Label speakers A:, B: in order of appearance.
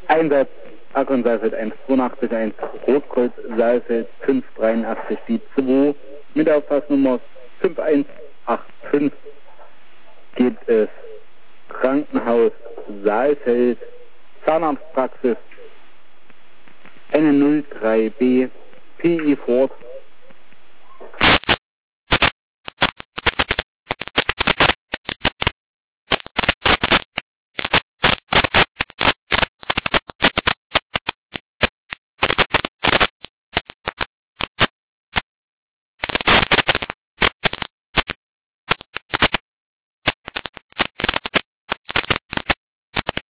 A: Einsatz Akron Saalfeld 182 Rotkreuz Saalfeld 583 die 2 mit Aufpassnummer 5185 geht es Krankenhaus Saalfeld Zahnarztpraxis eine 03B PI Ford